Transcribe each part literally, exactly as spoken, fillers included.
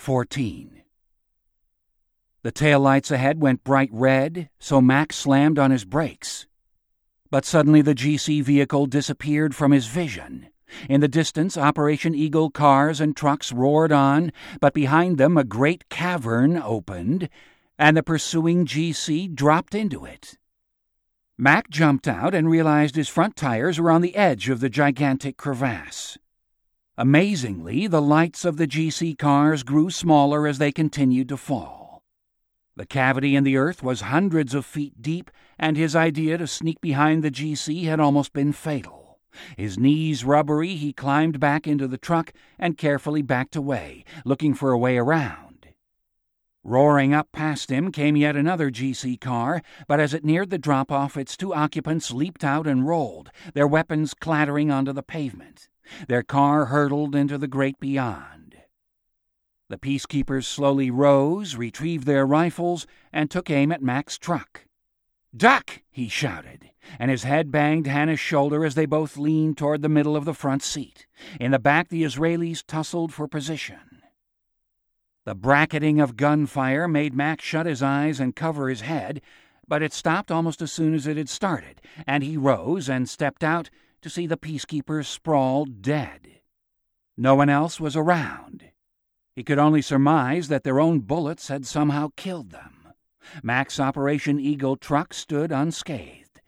fourteen. The taillights ahead went bright red, so Mac slammed on his brakes. But suddenly the G C vehicle disappeared from his vision. In the distance, Operation Eagle cars and trucks roared on, but behind them a great cavern opened, and the pursuing G C dropped into it. Mac jumped out and realized his front tires were on the edge of the gigantic crevasse. Amazingly, the lights of the G C cars grew smaller as they continued to fall. The cavity in the earth was hundreds of feet deep, and his idea to sneak behind the G C had almost been fatal. His knees rubbery, he climbed back into the truck and carefully backed away, looking for a way around. Roaring up past him came yet another G C car, but as it neared the drop-off, its two occupants leaped out and rolled, their weapons clattering onto the pavement. Their car hurtled into the great beyond. The peacekeepers slowly rose, retrieved their rifles, and took aim at Mac's truck. "Duck!" he shouted, and his head banged Hannah's shoulder as they both leaned toward the middle of the front seat. In the back, the Israelis tussled for position. The bracketing of gunfire made Mac shut his eyes and cover his head, but it stopped almost as soon as it had started, and he rose and stepped out to see the peacekeepers sprawled dead. No one else was around. He could only surmise that their own bullets had somehow killed them. Mac's Operation Eagle truck stood unscathed.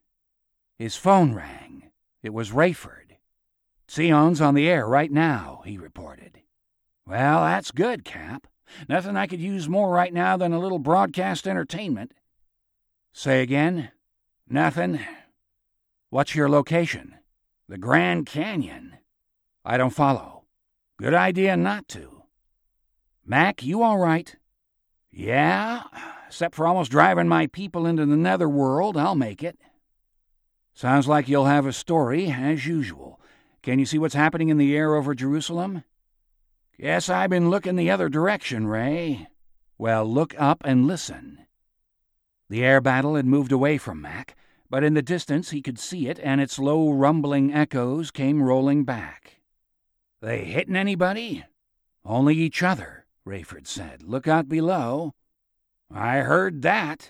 His phone rang. It was Rayford. "Sion's on the air right now," he reported. "Well, that's good, Cap. Nothing I could use more right now than a little broadcast entertainment." "Say again?" "Nothing." "What's your location?" "The Grand Canyon." "I don't follow." "Good idea not to." "Mac, you all right?" "Yeah, except for almost driving my people into the netherworld. I'll make it." "Sounds like you'll have a story, as usual. Can you see what's happening in the air over Jerusalem?" "Guess I've been looking the other direction, Ray." "Well, look up and listen." The air battle had moved away from Mac, but in the distance he could see it, and its low rumbling echoes came rolling back. "They hitting anybody?" "Only each other," Rayford said. "Look out below." "I heard that."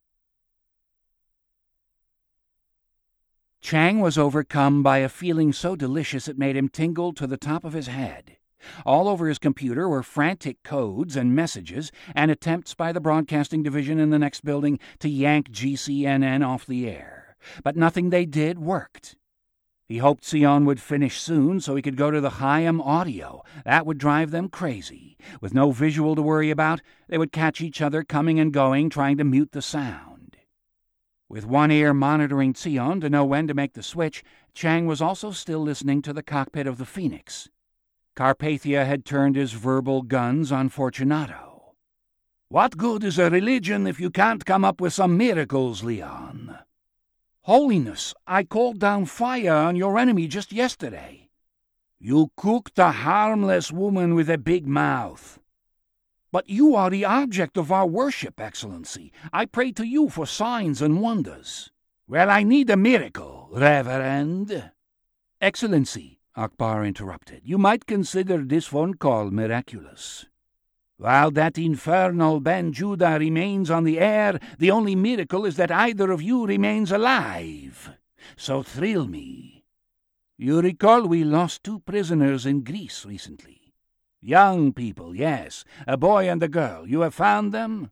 Chang was overcome by a feeling so delicious it made him tingle to the top of his head. All over his computer were frantic codes and messages and attempts by the broadcasting division in the next building to yank G C N N off the air. But nothing they did worked. He hoped Sion would finish soon so he could go to the Chaim audio. That would drive them crazy. With no visual to worry about, they would catch each other coming and going, trying to mute the sound. With one ear monitoring Sion to know when to make the switch, Chang was also still listening to the cockpit of the Phoenix. Carpathia had turned his verbal guns on Fortunato. "What good is a religion if you can't come up with some miracles, Leon?" "Holiness, I called down fire on your enemy just yesterday." "You cooked a harmless woman with a big mouth." "But you are the object of our worship, Excellency. I pray to you for signs and wonders." "Well, I need a miracle, Reverend." "Excellency," Akbar interrupted, "you might consider this phone call miraculous. While that infernal Ben Judah remains on the air, the only miracle is that either of you remains alive. So thrill me. You recall we lost two prisoners in Greece recently. Young people, yes, a boy and a girl. You have found them?"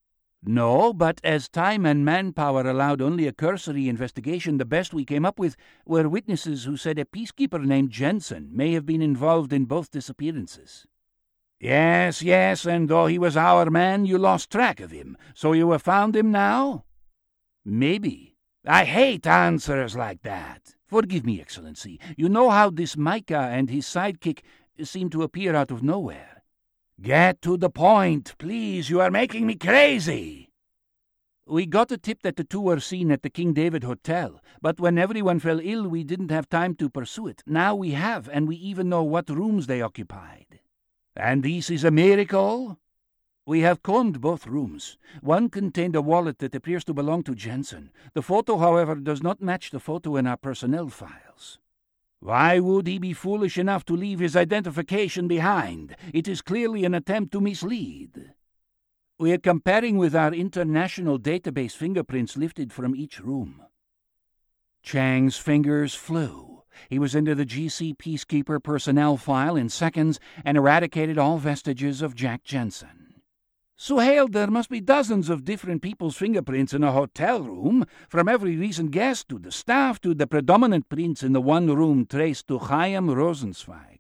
"No, but as time and manpower allowed only a cursory investigation, the best we came up with were witnesses who said a peacekeeper named Jensen may have been involved in both disappearances." "Yes, yes, and though he was our man, you lost track of him. So you have found him now?" "Maybe." "I hate answers like that." "Forgive me, Excellency. You know how this Micah and his sidekick seem to appear out of nowhere." "Get to the point, please. You are making me crazy." "We got a tip that the two were seen at the King David Hotel, but when everyone fell ill, we didn't have time to pursue it. Now we have, and we even know what rooms they occupied." "And this is a miracle?" "We have combed both rooms. One contained a wallet that appears to belong to Jensen. The photo, however, does not match the photo in our personnel files." Why would he be foolish enough to leave his identification behind? It is clearly an attempt to mislead. We're comparing with our international database fingerprints lifted from each room. Chang's fingers flew. He was into the G C Peacekeeper personnel file in seconds and eradicated all vestiges of Jack Jensen. Suhail, there must be dozens of different people's fingerprints in a hotel room, from every recent guest to the staff to the predominant prints in the one room traced to Chaim Rosenzweig.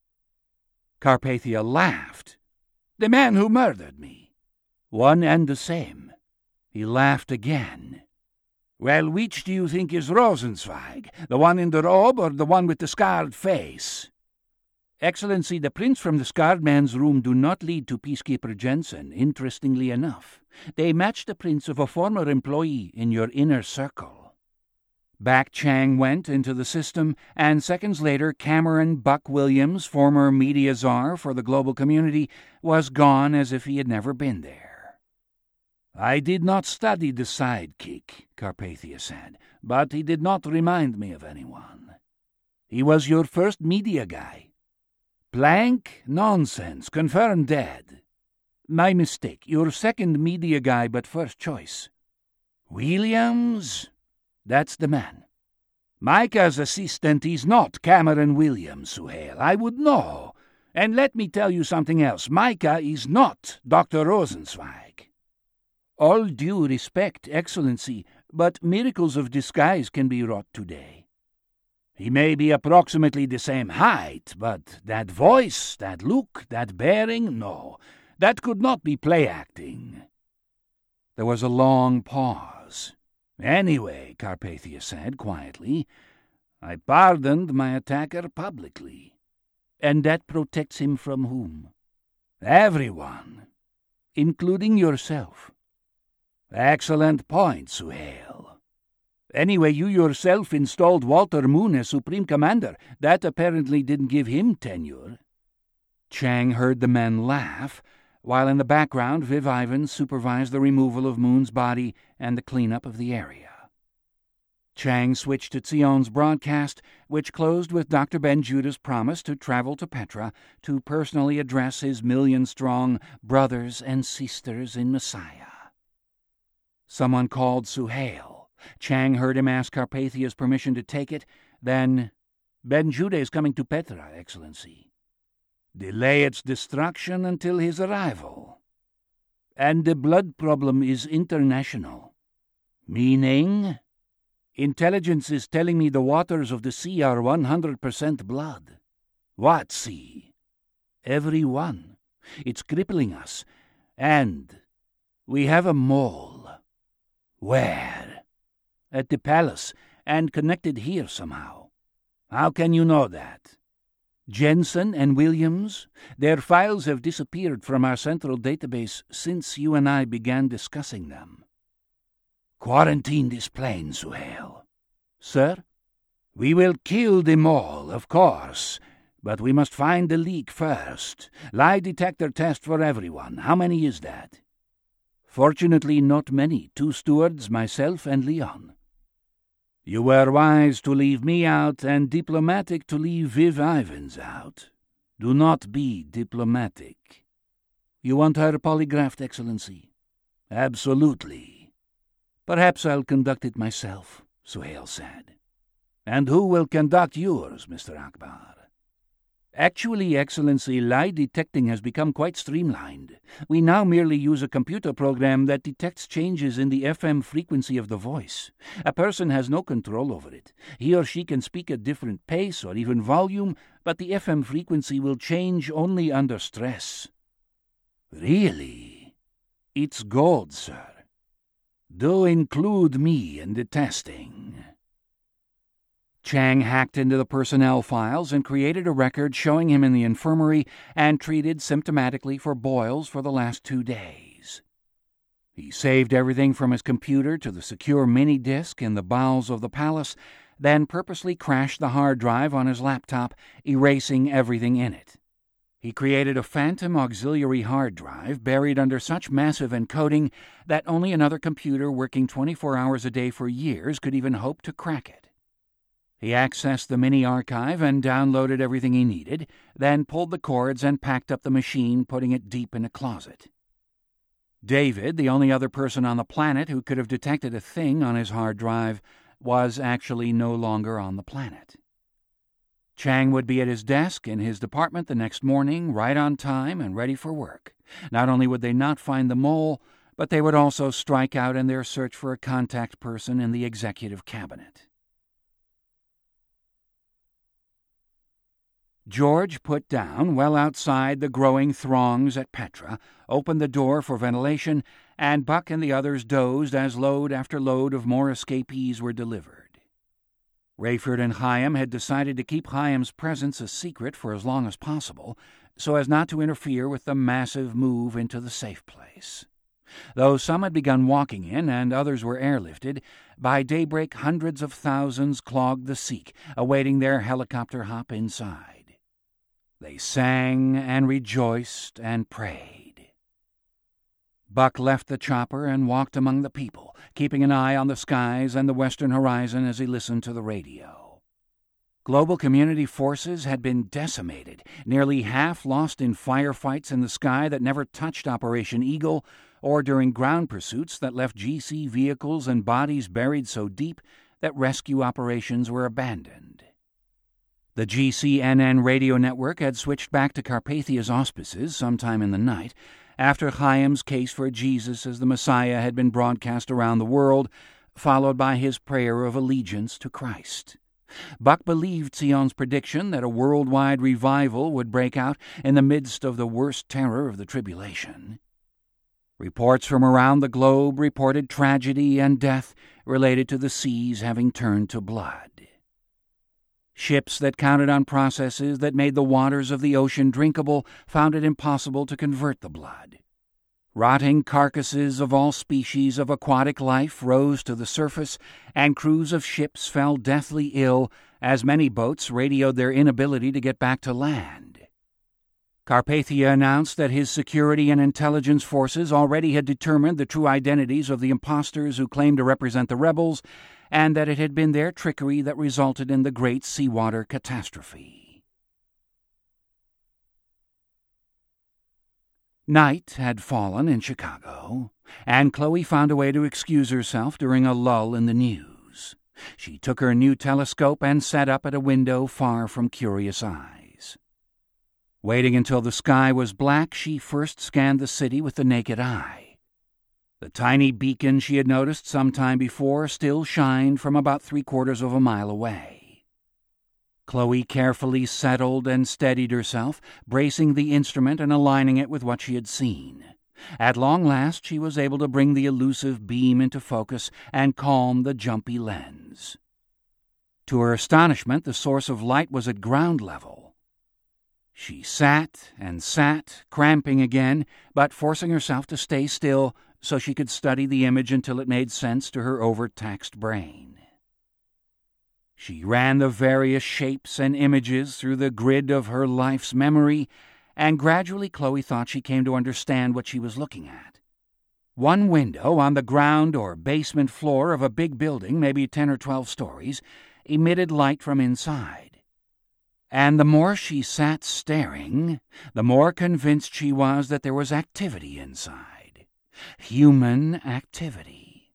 Carpathia laughed. The man who murdered me. One and the same. He laughed again. Well, which do you think is Rosenzweig? The one in the robe or the one with the scarred face? Excellency, the prints from the scarred man's room do not lead to Peacekeeper Jensen, interestingly enough. They match the prints of a former employee in your inner circle. Back Chang went into the system, and seconds later Cameron Buck Williams, former media czar for the global community, was gone as if he had never been there. I did not study the sidekick, Carpathia said, but he did not remind me of anyone. He was your first media guy. Blank? Nonsense. Confirmed dead. My mistake. Your second media guy, but first choice. Williams? That's the man. Micah's assistant is not Cameron Williams, Suhail. I would know. And let me tell you something else. Micah is not Doctor Rosenzweig. All due respect, Excellency, but miracles of disguise can be wrought today. He may be approximately the same height, but that voice, that look, that bearing, no, that could not be play-acting. There was a long pause. Anyway, Carpathia said quietly, I pardoned my attacker publicly. And that protects him from whom? Everyone, including yourself. Excellent point, Suhail. Anyway, you yourself installed Walter Moon as Supreme Commander. That apparently didn't give him tenure. Chang heard the men laugh, while in the background Viv Ivans supervised the removal of Moon's body and the cleanup of the area. Chang switched to Zion's broadcast, which closed with Doctor Ben Judah's promise to travel to Petra to personally address his million-strong brothers and sisters in Messiah. Someone called Suhail. Chang heard him ask Carpathia's permission to take it. Then, Ben Judah is coming to Petra, Excellency. Delay its destruction until his arrival. And the blood problem is international. Meaning? Intelligence is telling me the waters of the sea are one hundred percent blood. What sea? Every one. It's crippling us. And we have a mole. Where? At the palace, and connected here somehow. How can you know that? Jensen and Williams, their files have disappeared from our central database since you and I began discussing them. Quarantine this plane, Suhail. Sir? We will kill them all, of course, but we must find the leak first. Lie detector test for everyone. How many is that? Fortunately, not many. Two stewards, myself, and Leon. You were wise to leave me out and diplomatic to leave Viv Ivans out. Do not be diplomatic. You want her polygraphed, Excellency? Absolutely. Perhaps I'll conduct it myself, Suhail said. And who will conduct yours, Mister Akbar? Actually, Excellency, lie detecting has become quite streamlined. We now merely use a computer program that detects changes in the F M frequency of the voice. A person has no control over it. He or she can speak at different pace or even volume, but the F M frequency will change only under stress. Really? It's gold, sir. Do include me in the testing. Chang hacked into the personnel files and created a record showing him in the infirmary and treated symptomatically for boils for the last two days. He saved everything from his computer to the secure mini-disc in the bowels of the palace, then purposely crashed the hard drive on his laptop, erasing everything in it. He created a phantom auxiliary hard drive buried under such massive encoding that only another computer working twenty-four hours a day for years could even hope to crack it. He accessed the mini-archive and downloaded everything he needed, then pulled the cords and packed up the machine, putting it deep in a closet. David, the only other person on the planet who could have detected a thing on his hard drive, was actually no longer on the planet. Chang would be at his desk in his department the next morning, right on time and ready for work. Not only would they not find the mole, but they would also strike out in their search for a contact person in the executive cabinet. George put down well outside the growing throngs at Petra, opened the door for ventilation, and Buck and the others dozed as load after load of more escapees were delivered. Rayford and Chaim had decided to keep Chaim's presence a secret for as long as possible, so as not to interfere with the massive move into the safe place. Though some had begun walking in and others were airlifted, by daybreak hundreds of thousands clogged the Sikh, awaiting their helicopter hop inside. They sang and rejoiced and prayed. Buck left the chopper and walked among the people, keeping an eye on the skies and the western horizon as he listened to the radio. Global community forces had been decimated, nearly half lost in firefights in the sky that never touched Operation Eagle, or during ground pursuits that left G C vehicles and bodies buried so deep that rescue operations were abandoned. The G C N N radio network had switched back to Carpathia's auspices sometime in the night, after Chaim's case for Jesus as the Messiah had been broadcast around the world, followed by his prayer of allegiance to Christ. Buck believed Sion's prediction that a worldwide revival would break out in the midst of the worst terror of the tribulation. Reports from around the globe reported tragedy and death related to the seas having turned to blood. Ships that counted on processes that made the waters of the ocean drinkable found it impossible to convert the blood. Rotting carcasses of all species of aquatic life rose to the surface, and crews of ships fell deathly ill as many boats radioed their inability to get back to land. Carpathia announced that his security and intelligence forces already had determined the true identities of the impostors who claimed to represent the rebels, and that it had been their trickery that resulted in the great seawater catastrophe. Night had fallen in Chicago, and Chloe found a way to excuse herself during a lull in the news. She took her new telescope and sat up at a window far from curious eyes. Waiting until the sky was black, she first scanned the city with the naked eye. The tiny beacon she had noticed some time before still shined from about three-quarters of a mile away. Chloe carefully settled and steadied herself, bracing the instrument and aligning it with what she had seen. At long last she was able to bring the elusive beam into focus and calm the jumpy lens. To her astonishment, the source of light was at ground level. She sat and sat, cramping again, but forcing herself to stay still so she could study the image until it made sense to her overtaxed brain. She ran the various shapes and images through the grid of her life's memory, and gradually Chloe thought she came to understand what she was looking at. One window on the ground or basement floor of a big building, maybe ten or twelve stories, emitted light from inside. And the more she sat staring, the more convinced she was that there was activity inside. Human activity.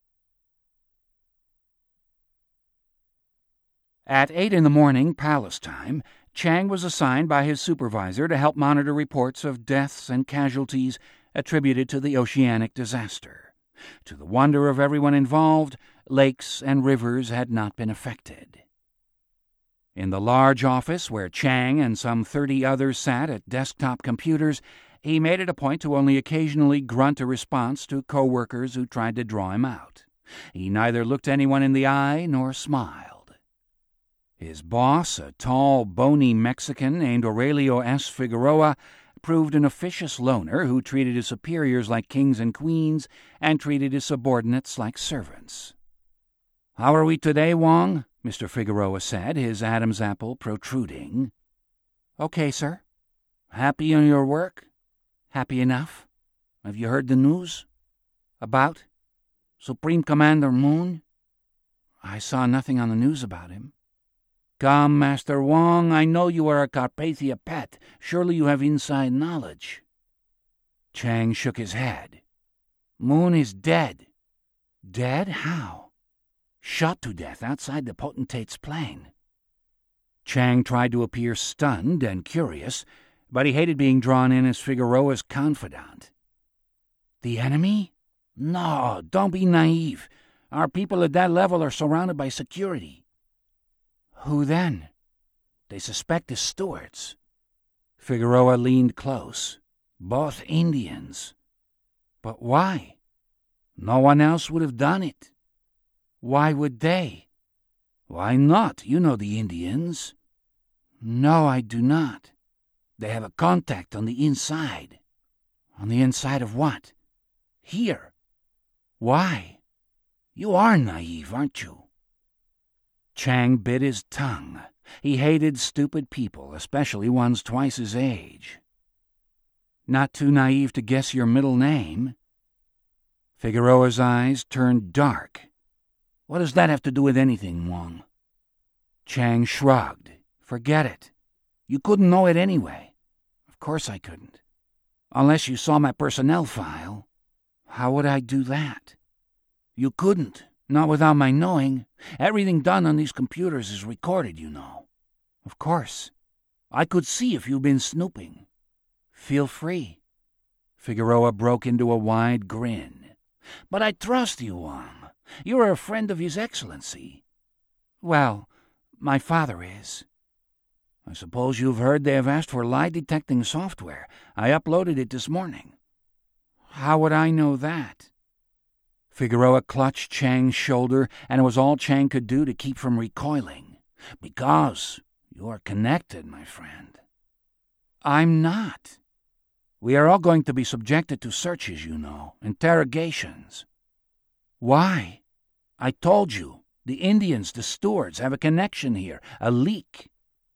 At eight in the morning, Palace time, Chang was assigned by his supervisor to help monitor reports of deaths and casualties attributed to the oceanic disaster. To the wonder of everyone involved, lakes and rivers had not been affected. In the large office where Chang and some thirty others sat at desktop computers, he made it a point to only occasionally grunt a response to co-workers who tried to draw him out. He neither looked anyone in the eye nor smiled. His boss, a tall, bony Mexican named Aurelio S. Figueroa, proved an officious loner who treated his superiors like kings and queens and treated his subordinates like servants. "How are we today, Wong?" Mister Figueroa said, his Adam's apple protruding. "Okay, sir." "Happy in your work?" "Happy enough. Have you heard the news?" "About?" "Supreme Commander Moon?" "I saw nothing on the news about him." Come, Master Wong, I know you are a Carpathia pet. Surely you have inside knowledge. Chang shook his head. Moon is dead. Dead? How? Shot to death outside the potentate's plane. Chang tried to appear stunned and curious, but he hated being drawn in as Figueroa's confidant. The enemy? No, don't be naive. Our people at that level are surrounded by security. Who then? They suspect the stewards. Figueroa leaned close. Both Indians. But why? No one else would have done it. Why would they? Why not? You know the Indians. No, I do not. They have a contact on the inside. On the inside of what? Here. Why? You are naive, aren't you? Chang bit his tongue. He hated stupid people, especially ones twice his age. Not too naive to guess your middle name? Figueroa's eyes turned dark. What does that have to do with anything, Wong? Chang shrugged. Forget it. You couldn't know it anyway. Of course I couldn't. Unless you saw my personnel file. How would I do that? You couldn't. Not without my knowing. Everything done on these computers is recorded, you know. Of course. I could see if you've been snooping. Feel free. Figueroa broke into a wide grin. But I trust you, Wong. You're a friend of His Excellency. Well, my father is. I suppose you've heard they have asked for lie-detecting software. I uploaded it this morning. How would I know that? Figueroa clutched Chang's shoulder, and it was all Chang could do to keep from recoiling. Because you are connected, my friend. I'm not. We are all going to be subjected to searches, you know, interrogations. Why? I told you, the Indians, the stewards, have a connection here, a leak.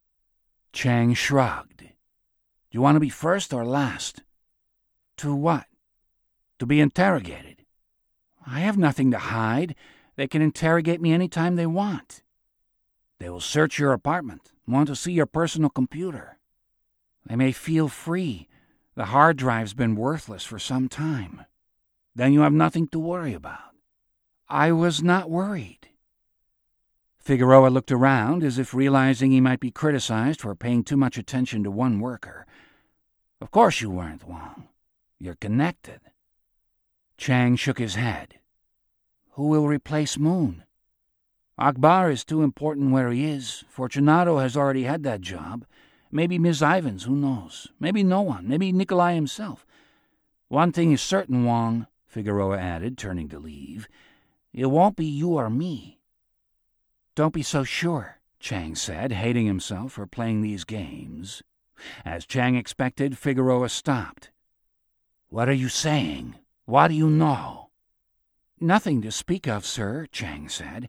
Chang shrugged. Do you want to be first or last? To what? To be interrogated. I have nothing to hide. They can interrogate me any time they want. They will search your apartment, want to see your personal computer. They may feel free. The hard drive's been worthless for some time. Then you have nothing to worry about. I was not worried. Figueroa looked around as if realizing he might be criticized for paying too much attention to one worker. Of course you weren't, Wong. You're connected. Chang shook his head. Who will replace Moon? Akbar is too important where he is. Fortunato has already had that job. Maybe Miss Ivins, who knows? Maybe no one. Maybe Nikolai himself. One thing is certain, Wong, Figueroa added, turning to leave. It won't be you or me. Don't be so sure, Chang said, hating himself for playing these games. As Chang expected, Figueroa stopped. What are you saying? What do you know? Nothing to speak of, sir, Chang said.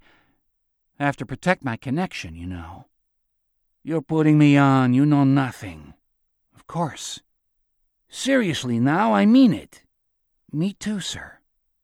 I have to protect my connection, you know. You're putting me on. You know nothing. Of course. Seriously now, I mean it. Me too, sir.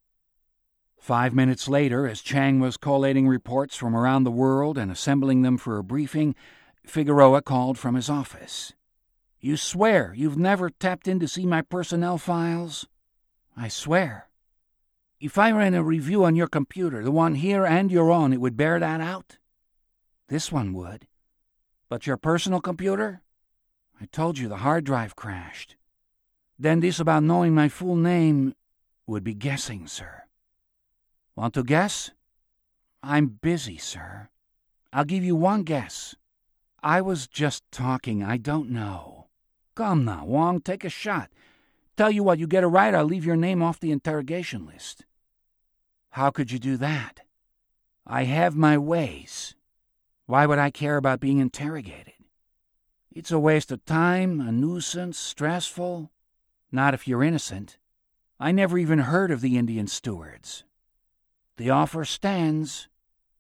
Five minutes later, as Chang was collating reports from around the world and assembling them for a briefing, Figueroa called from his office. You swear you've never tapped in to see my personnel files? I swear. If I ran a review on your computer, the one here and your own, it would bear that out? This one would. But your personal computer? I told you the hard drive crashed. Then this about knowing my full name would be guessing, sir. Want to guess? I'm busy, sir. I'll give you one guess. I was just talking. I don't know. Come now, Wong, take a shot. Tell you what, you get it right, I'll leave your name off the interrogation list. How could you do that? I have my ways. Why would I care about being interrogated? It's a waste of time, a nuisance, stressful. Not if you're innocent. I never even heard of the Indian stewards. The offer stands.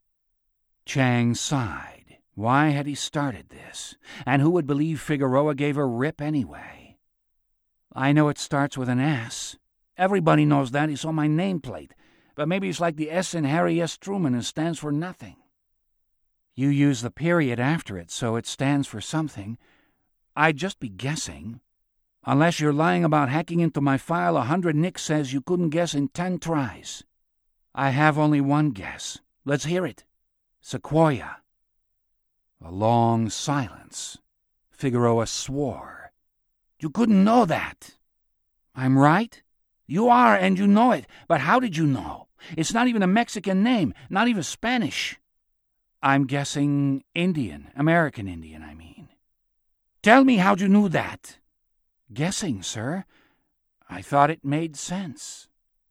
Chang sighed. Why had he started this? And who would believe Figueroa gave a rip anyway? I know it starts with an S. Everybody knows that. He saw my nameplate. But maybe it's like the S in Harry S. Truman and stands for nothing. You use the period after it, so it stands for something. I'd just be guessing. Unless you're lying about hacking into my file a hundred Nick says you couldn't guess in ten tries. I have only one guess. Let's hear it. Sequoia. A long silence. Figueroa swore. You couldn't know that. I'm right? You are, and you know it. But how did you know? It's not even a Mexican name, not even Spanish. I'm guessing Indian, American Indian, I mean. Tell me how you knew that. Guessing, sir. I thought it made sense.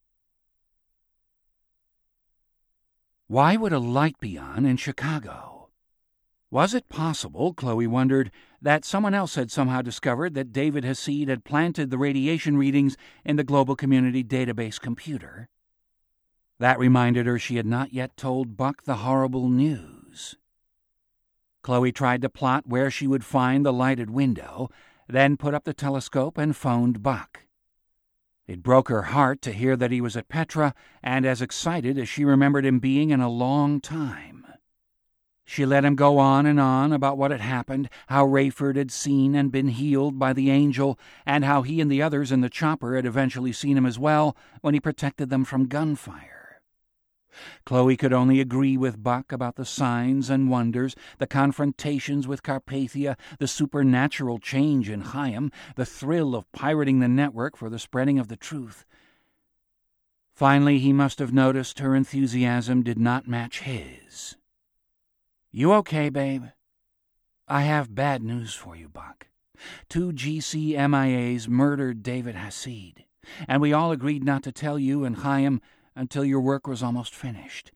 Why would a light be on in Chicago? Was it possible, Chloe wondered, that someone else had somehow discovered that David Hasid had planted the radiation readings in the Global Community Database computer? That reminded her she had not yet told Buck the horrible news. Chloe tried to plot where she would find the lighted window, then put up the telescope and phoned Buck. It broke her heart to hear that he was at Petra and as excited as she remembered him being in a long time. She let him go on and on about what had happened, how Rayford had seen and been healed by the angel, and how he and the others in the chopper had eventually seen him as well when he protected them from gunfire. Chloe could only agree with Buck about the signs and wonders, the confrontations with Carpathia, the supernatural change in Chaim, the thrill of pirating the network for the spreading of the truth. Finally, he must have noticed her enthusiasm did not match his. You okay, babe? I have bad news for you, Buck. Two G C M I As murdered David Hasid, and we all agreed not to tell you and Chaim until your work was almost finished.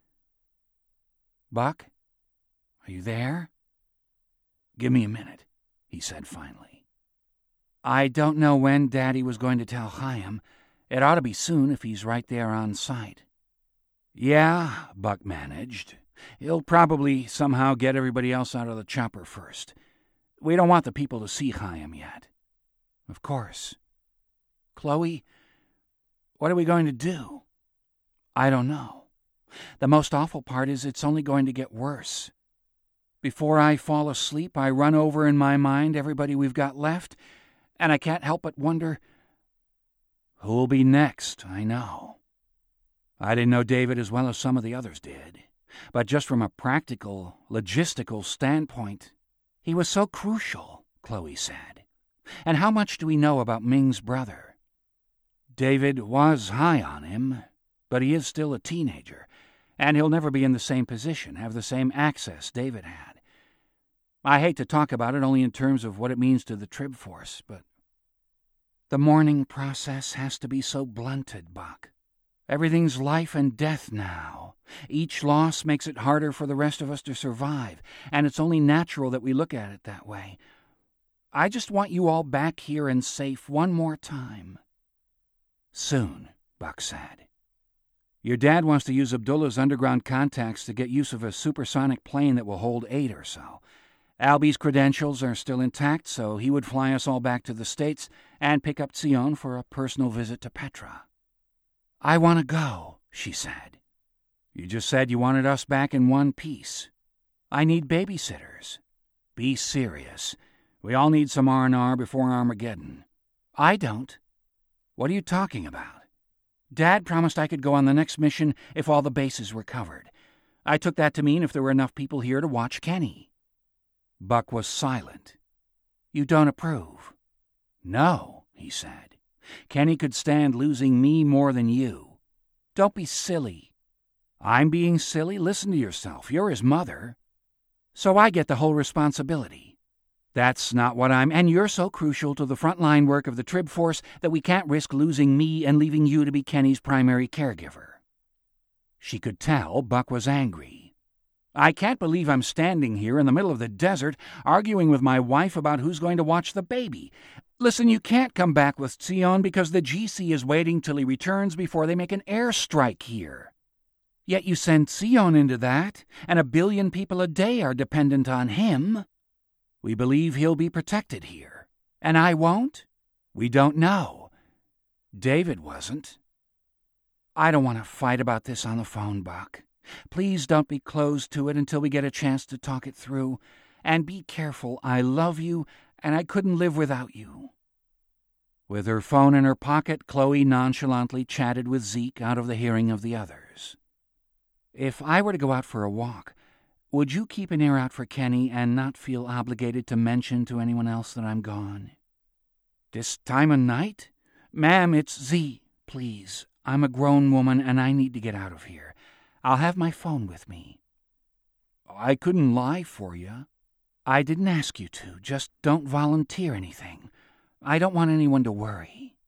Buck, are you there? Give me a minute, he said finally. I don't know when Daddy was going to tell Chaim. It ought to be soon if he's right there on site. Yeah, Buck managed. He'll probably somehow get everybody else out of the chopper first. We don't want the people to see Chaim yet. Of course. Chloe, what are we going to do? I don't know. The most awful part is it's only going to get worse. Before I fall asleep, I run over in my mind everybody we've got left, and I can't help but wonder, who'll be next, I know. I didn't know David as well as some of the others did, but just from a practical, logistical standpoint, he was so crucial, Chloe said. And how much do we know about Ming's brother? David was high on him, but he is still a teenager, and he'll never be in the same position, have the same access David had. I hate to talk about it only in terms of what it means to the Trib Force, but the mourning process has to be so blunted, Buck. Everything's life and death now. Each loss makes it harder for the rest of us to survive, and it's only natural that we look at it that way. I just want you all back here and safe one more time. Soon, Buck said. Your dad wants to use Abdullah's underground contacts to get use of a supersonic plane that will hold eight or so. Albie's credentials are still intact, so he would fly us all back to the States and pick up Sion for a personal visit to Petra. I want to go, she said. You just said you wanted us back in one piece. I need babysitters. Be serious. We all need some R and R before Armageddon. I don't. What are you talking about? Dad promised I could go on the next mission if all the bases were covered. I took that to mean if there were enough people here to watch Kenny. Buck was silent. You don't approve? No, he said. Kenny could stand losing me more than you. Don't be silly. I'm being silly? Listen to yourself. You're his mother. So I get the whole responsibility. That's not what I'm... And you're so crucial to the frontline work of the Trib Force that we can't risk losing me and leaving you to be Kenny's primary caregiver. She could tell Buck was angry. I can't believe I'm standing here in the middle of the desert arguing with my wife about who's going to watch the baby. Listen, you can't come back with Sion because the G C is waiting till he returns before they make an airstrike here. Yet you send Sion into that, and a billion people a day are dependent on him. We believe he'll be protected here. And I won't? We don't know. David wasn't. I don't want to fight about this on the phone, Buck. Please don't be closed to it until we get a chance to talk it through. And be careful. I love you, and I couldn't live without you." With her phone in her pocket, Chloe nonchalantly chatted with Zeke out of the hearing of the others. "If I were to go out for a walk, would you keep an ear out for Kenny and not feel obligated to mention to anyone else that I'm gone?" "This time of night? Ma'am, it's Z. Please, I'm a grown woman and I need to get out of here. I'll have my phone with me." "I couldn't lie for you." "I didn't ask you to. Just don't volunteer anything. I don't want anyone to worry."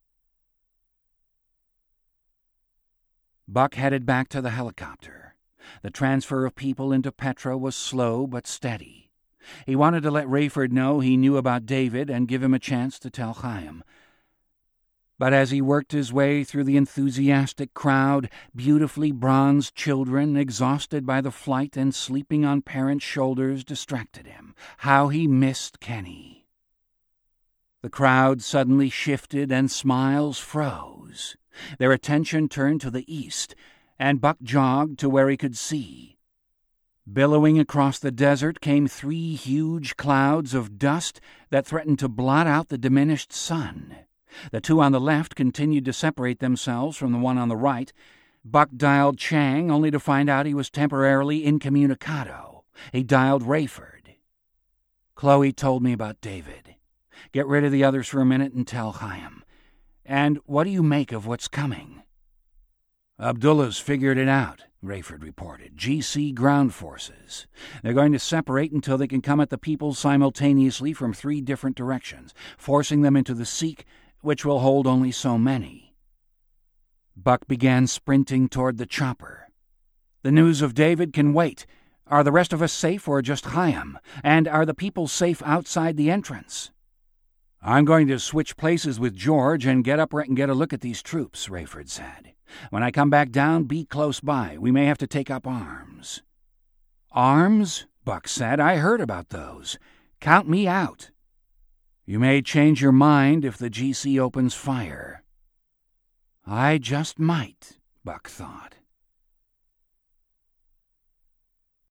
Buck headed back to the helicopter. The transfer of people into Petra was slow but steady. He wanted to let Rayford know he knew about David and give him a chance to tell Chaim. But as he worked his way through the enthusiastic crowd, beautifully bronzed children, exhausted by the flight and sleeping on parents' shoulders, distracted him. How he missed Kenny. The crowd suddenly shifted and smiles froze. Their attention turned to the east, and Buck jogged to where he could see. Billowing across the desert came three huge clouds of dust that threatened to blot out the diminished sun. The two on the left continued to separate themselves from the one on the right. Buck dialed Chang, only to find out he was temporarily incommunicado. He dialed Rayford. "Chloe told me about David. Get rid of the others for a minute and tell Chaim. And what do you make of what's coming?" "Abdullah's figured it out," Rayford reported. "G C ground forces. They're going to separate until they can come at the people simultaneously from three different directions, forcing them into the Sikh, which will hold only so many." Buck began sprinting toward the chopper. "The news of David can wait. Are the rest of us safe or just Chaim? And are the people safe outside the entrance?" "I'm going to switch places with George and get up and get a look at these troops," Rayford said. "When I come back down, be close by. We may have to take up arms." "Arms?" Buck said. "I heard about those. Count me out." "You may change your mind if the G C opens fire." "I just might," Buck thought.